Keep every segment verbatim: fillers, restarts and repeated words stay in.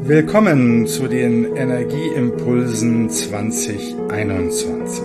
Willkommen zu den Energieimpulsen zwanzig einundzwanzig.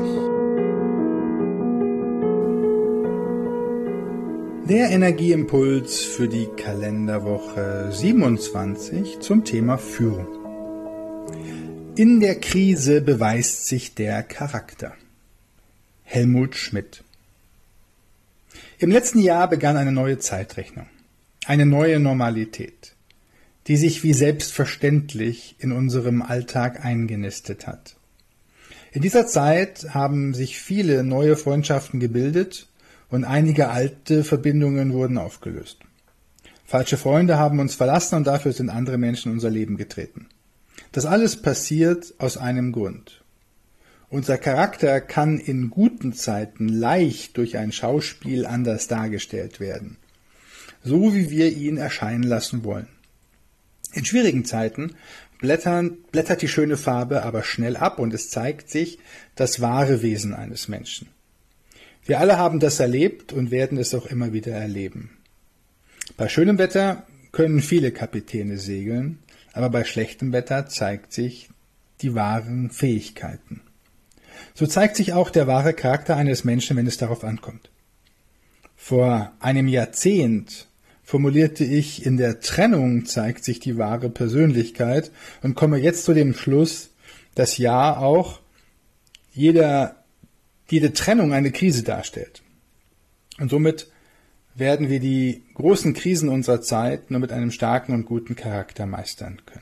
Der Energieimpuls für die Kalenderwoche siebenundzwanzig zum Thema Führung. In der Krise beweist sich der Charakter. Helmut Schmidt. Im letzten Jahr begann eine neue Zeitrechnung, eine neue Normalität, die sich wie selbstverständlich in unserem Alltag eingenistet hat. In dieser Zeit haben sich viele neue Freundschaften gebildet und einige alte Verbindungen wurden aufgelöst. Falsche Freunde haben uns verlassen und dafür sind andere Menschen in unser Leben getreten. Das alles passiert aus einem Grund. Unser Charakter kann in guten Zeiten leicht durch ein Schauspiel anders dargestellt werden, so wie wir ihn erscheinen lassen wollen. In schwierigen Zeiten blättern, blättert die schöne Farbe aber schnell ab und es zeigt sich das wahre Wesen eines Menschen. Wir alle haben das erlebt und werden es auch immer wieder erleben. Bei schönem Wetter können viele Kapitäne segeln, aber bei schlechtem Wetter zeigt sich die wahren Fähigkeiten. So zeigt sich auch der wahre Charakter eines Menschen, wenn es darauf ankommt. Vor einem Jahrzehnt formulierte ich, in der Trennung zeigt sich die wahre Persönlichkeit und komme jetzt zu dem Schluss, dass ja auch jeder, jede Trennung eine Krise darstellt. Und somit werden wir die großen Krisen unserer Zeit nur mit einem starken und guten Charakter meistern können.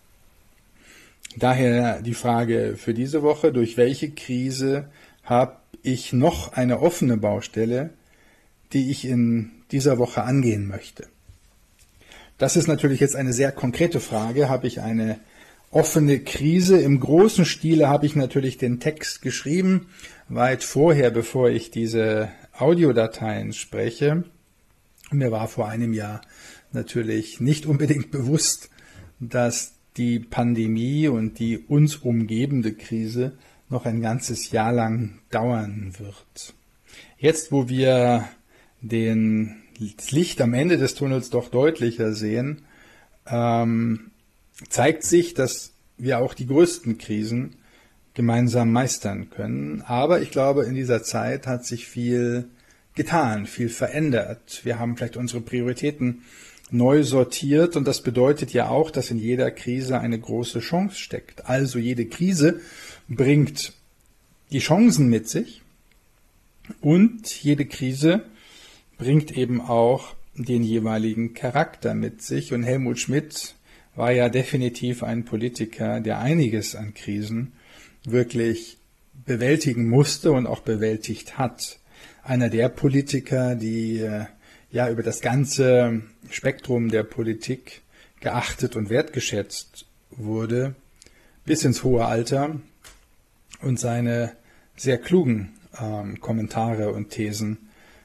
Daher die Frage für diese Woche: Durch welche Krise habe ich noch eine offene Baustelle, die ich in dieser Woche angehen möchte? Das ist natürlich jetzt eine sehr konkrete Frage. Habe ich eine offene Krise? Im großen Stile habe ich natürlich den Text geschrieben, weit vorher, bevor ich diese Audiodateien spreche. Mir war vor einem Jahr natürlich nicht unbedingt bewusst, dass die Pandemie und die uns umgebende Krise noch ein ganzes Jahr lang dauern wird. Jetzt, wo wir den das Licht am Ende des Tunnels doch deutlicher sehen, ähm, zeigt sich, dass wir auch die größten Krisen gemeinsam meistern können. Aber ich glaube, in dieser Zeit hat sich viel getan, viel verändert. Wir haben vielleicht unsere Prioritäten neu sortiert und das bedeutet ja auch, dass in jeder Krise eine große Chance steckt. Also jede Krise bringt die Chancen mit sich und jede Krise bringt eben auch den jeweiligen Charakter mit sich. Und Helmut Schmidt war ja definitiv ein Politiker, der einiges an Krisen wirklich bewältigen musste und auch bewältigt hat. Einer der Politiker, die ja über das ganze Spektrum der Politik geachtet und wertgeschätzt wurde, bis ins hohe Alter, und seine sehr klugen ähm, Kommentare und Thesen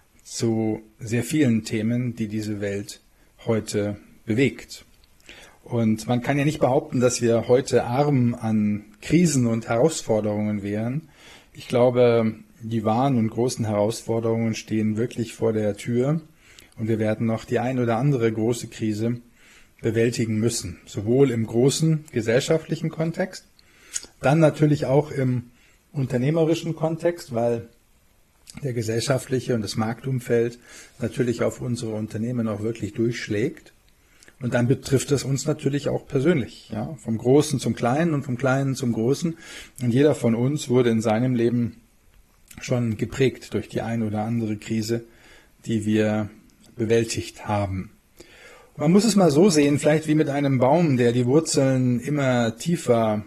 zu sehr vielen Themen, die diese Welt heute bewegt. Und man kann ja nicht behaupten, dass wir heute arm an Krisen und Herausforderungen wären. Ich glaube, die wahren und großen Herausforderungen stehen wirklich vor der Tür und wir werden noch die ein oder andere große Krise bewältigen müssen. Sowohl im großen gesellschaftlichen Kontext, dann natürlich auch im unternehmerischen Kontext, weil der gesellschaftliche und das Marktumfeld natürlich auf unsere Unternehmen auch wirklich durchschlägt. Und dann betrifft es uns natürlich auch persönlich, ja, vom Großen zum Kleinen und vom Kleinen zum Großen. Und jeder von uns wurde in seinem Leben schon geprägt durch die ein oder andere Krise, die wir bewältigt haben. Man muss es mal so sehen, vielleicht wie mit einem Baum, der die Wurzeln immer tiefer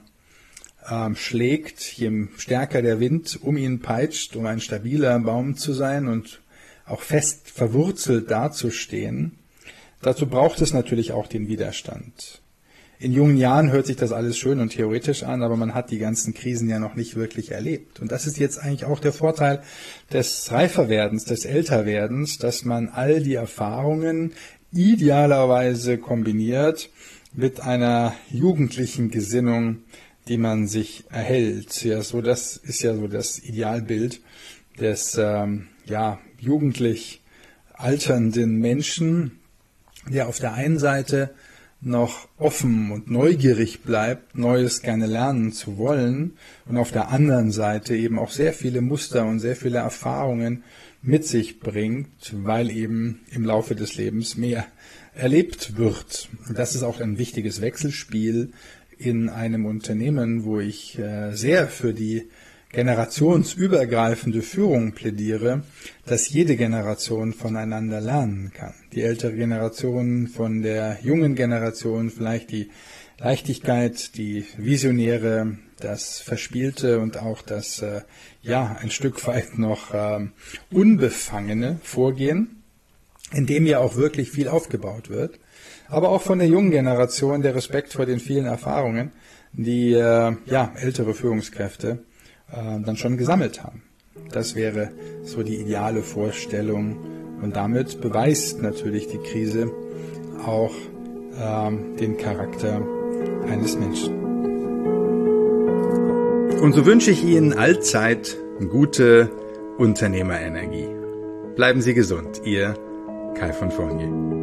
schlägt, je stärker der Wind um ihn peitscht, um ein stabiler Baum zu sein und auch fest verwurzelt dazustehen. Dazu braucht es natürlich auch den Widerstand. In jungen Jahren hört sich das alles schön und theoretisch an, aber man hat die ganzen Krisen ja noch nicht wirklich erlebt. Und das ist jetzt eigentlich auch der Vorteil des Reiferwerdens, des Älterwerdens, dass man all die Erfahrungen idealerweise kombiniert mit einer jugendlichen Gesinnung, die man sich erhält. Ja, so das ist ja so das Idealbild des ähm, ja, jugendlich alternden Menschen, der auf der einen Seite noch offen und neugierig bleibt, Neues gerne lernen zu wollen und auf der anderen Seite eben auch sehr viele Muster und sehr viele Erfahrungen mit sich bringt, weil eben im Laufe des Lebens mehr erlebt wird. Und das ist auch ein wichtiges Wechselspiel in einem Unternehmen, wo ich sehr für die generationsübergreifende Führung plädiere, dass jede Generation voneinander lernen kann. Die ältere Generation von der jungen Generation, vielleicht die Leichtigkeit, die Visionäre, das Verspielte und auch das, äh, ja, ein Stück weit noch äh, unbefangene Vorgehen, in dem ja auch wirklich viel aufgebaut wird. Aber auch von der jungen Generation der Respekt vor den vielen Erfahrungen, die äh, ja, ältere Führungskräfte äh, dann schon gesammelt haben. Das wäre so die ideale Vorstellung und damit beweist natürlich die Krise auch äh, den Charakter eines Menschen. Und so wünsche ich Ihnen allzeit gute Unternehmerenergie. Bleiben Sie gesund, Ihr Kai von Fournier.